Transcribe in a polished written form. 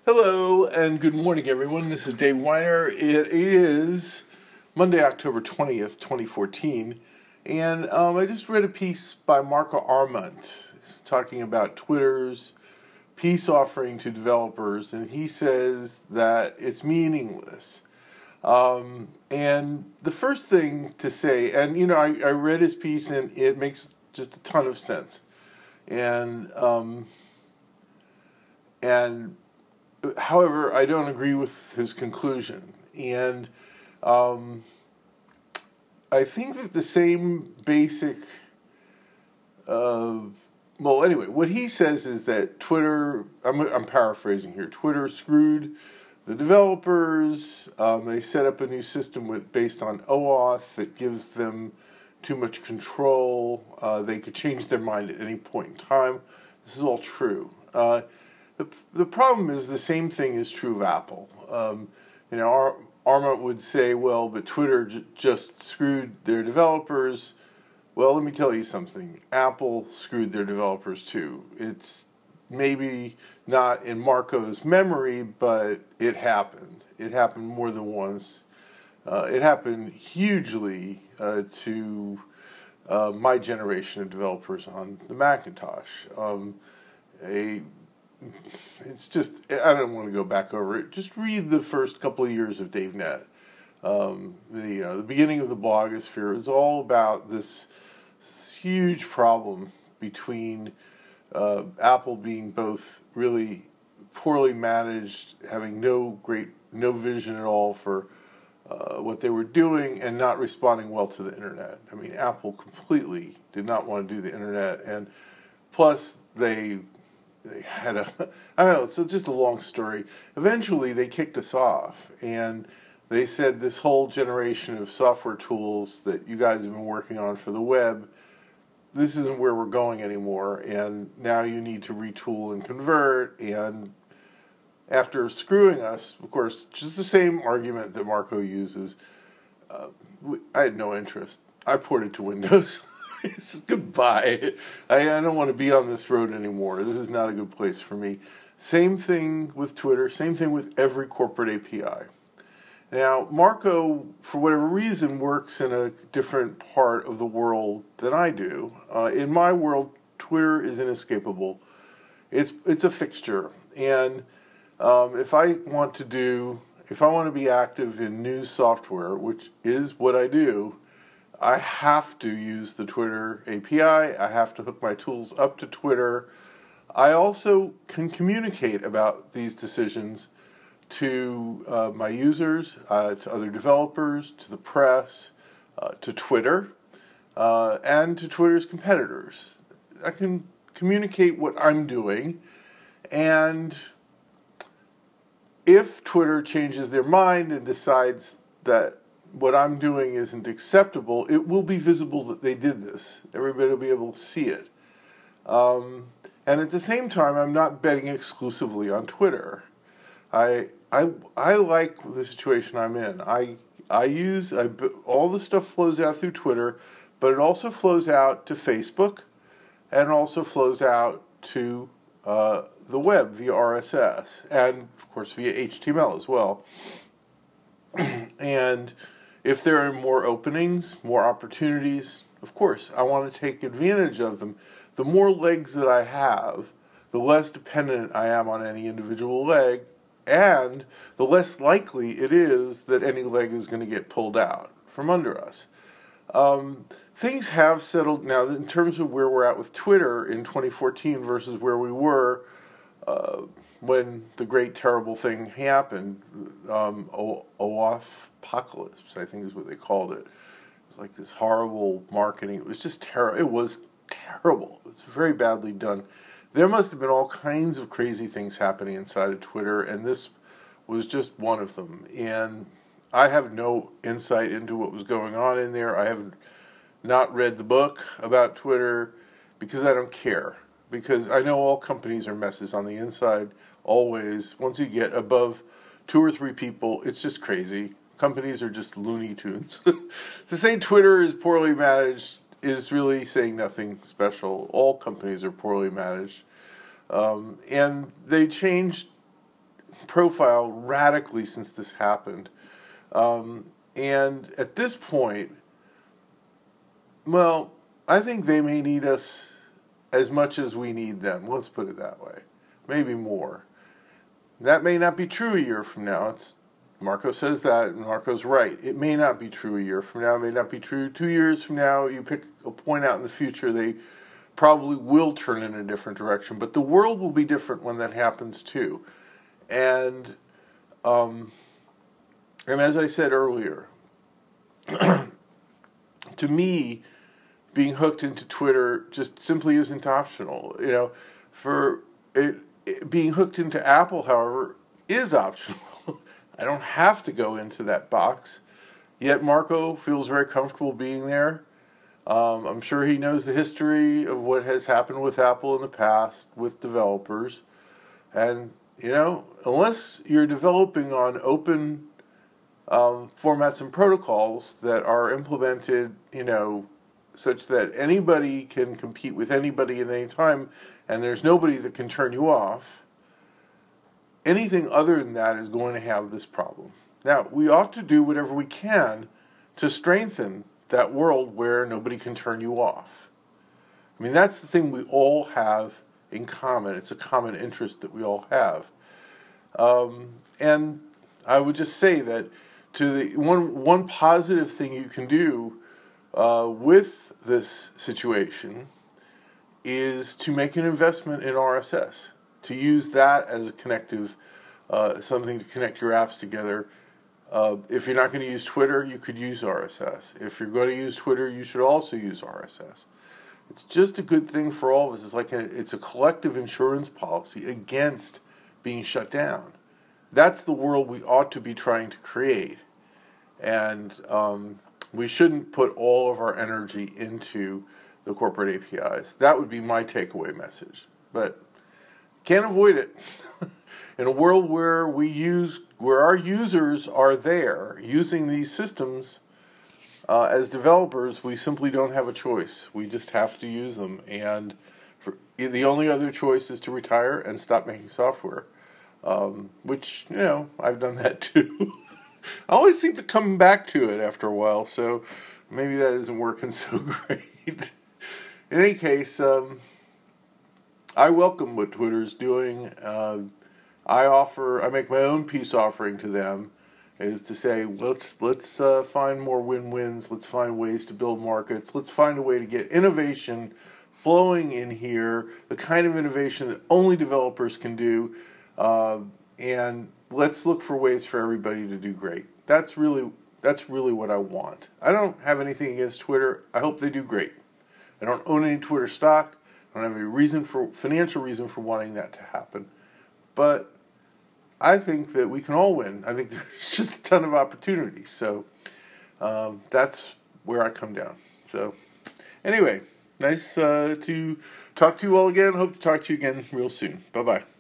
Hello and good morning, everyone. This is Dave Weiner. It is Monday, October 20th, 2014, and I just read a piece by Marco Arment. He's talking about Twitter's peace offering to developers, and he says that it's meaningless. And the first thing to say, and I read his piece and it makes just a ton of sense. And however, I don't agree with his conclusion. And I think that the same basic, anyway, what he says is that Twitter, I'm paraphrasing here, Twitter screwed the developers. They set up a new system based on OAuth that gives them too much control. They could change their mind at any point in time. This is all true. The problem is the same thing is true of Apple. Arment would say, well, but Twitter just screwed their developers. Well, let me tell you something. Apple screwed their developers too. It's maybe not in Marco's memory, but it happened. It happened more than once. It happened hugely to my generation of developers on the Macintosh. It's just, I don't want to go back over it. Just read the first couple of years of DaveNet. The beginning of the blogosphere is all about this huge problem between Apple being both really poorly managed, having no vision at all for what they were doing, and not responding well to the internet. I mean, Apple completely did not want to do the internet, and plus they had I don't know, it's just a long story. Eventually, they kicked us off, and they said this whole generation of software tools that you guys have been working on for the web, this isn't where we're going anymore, and now you need to retool and convert. And after screwing us, of course, just the same argument that Marco uses, I had no interest. I ported to Windows. Goodbye. I don't want to be on this road anymore. This is not a good place for me. Same thing with Twitter. Same thing with every corporate API. Now, Marco, for whatever reason, works in a different part of the world than I do. In my world, Twitter is inescapable. It's a fixture. And if I want to be active in news software, which is what I do, I have to use the Twitter API. I have to hook my tools up to Twitter. I also can communicate about these decisions to my users, to other developers, to the press, to Twitter, and to Twitter's competitors. I can communicate what I'm doing, and if Twitter changes their mind and decides that what I'm doing isn't acceptable, it will be visible that they did this. Everybody will be able to see it. And at the same time, I'm not betting exclusively on Twitter. I like the situation I'm in. All the stuff flows out through Twitter, but it also flows out to Facebook, and also flows out to the web via RSS, and of course via HTML as well. And if there are more openings, more opportunities, of course, I want to take advantage of them. The more legs that I have, the less dependent I am on any individual leg, and the less likely it is that any leg is going to get pulled out from under us. Things have settled now in terms of where we're at with Twitter in 2014 versus where we were when the great terrible thing happened. OAuth apocalypse, I think is what they called it. It was like this horrible marketing. It was just terrible. It was terrible. It was very badly done. There must have been all kinds of crazy things happening inside of Twitter, and this was just one of them. And I have no insight into what was going on in there. I have not read the book about Twitter because I don't care. Because I know all companies are messes on the inside, always. Once you get above 2 or 3 people, it's just crazy. Companies are just Looney Tunes. To say Twitter is poorly managed is really saying nothing special. All companies are poorly managed. And they changed profile radically since this happened. And at this point, well, I think they may need us as much as we need them. Let's put it that way. Maybe more. That may not be true a year from now. Marco says that, and Marco's right. It may not be true a year from now. It may not be true 2 years from now. You pick a point out in the future, they probably will turn in a different direction. But the world will be different when that happens too. And as I said earlier, to me, being hooked into Twitter just simply isn't optional. For being hooked into Apple, however, is optional. I don't have to go into that box. Yet Marco feels very comfortable being there. I'm sure he knows the history of what has happened with Apple in the past with developers. And, unless you're developing on open formats and protocols that are implemented, such that anybody can compete with anybody at any time, and there's nobody that can turn you off, anything other than that is going to have this problem. Now, we ought to do whatever we can to strengthen that world where nobody can turn you off. I mean, that's the thing we all have in common. It's a common interest that we all have. And I would just say that one positive thing you can do with this situation is to make an investment in RSS, to use that as a connective, something to connect your apps together. If you're not going to use Twitter, you could use RSS. If you're going to use Twitter, you should also use RSS. It's just a good thing for all of us. It's a collective insurance policy against being shut down. That's the world we ought to be trying to create. And we shouldn't put all of our energy into the corporate APIs. That would be my takeaway message. But can't avoid it. In a world where our users are there using these systems, as developers, we simply don't have a choice. We just have to use them. And the only other choice is to retire and stop making software. Which, I've done that too. I always seem to come back to it after a while, so maybe that isn't working so great. In any case, I welcome what Twitter's doing. I make my own peace offering to them, is to say, let's find more win-wins, let's find ways to build markets, let's find a way to get innovation flowing in here, the kind of innovation that only developers can do, and let's look for ways for everybody to do great. That's really what I want. I don't have anything against Twitter. I hope they do great. I don't own any Twitter stock. I don't have any financial reason for wanting that to happen. But I think that we can all win. I think there's just a ton of opportunities. So that's where I come down. So anyway, nice to talk to you all again. Hope to talk to you again real soon. Bye-bye.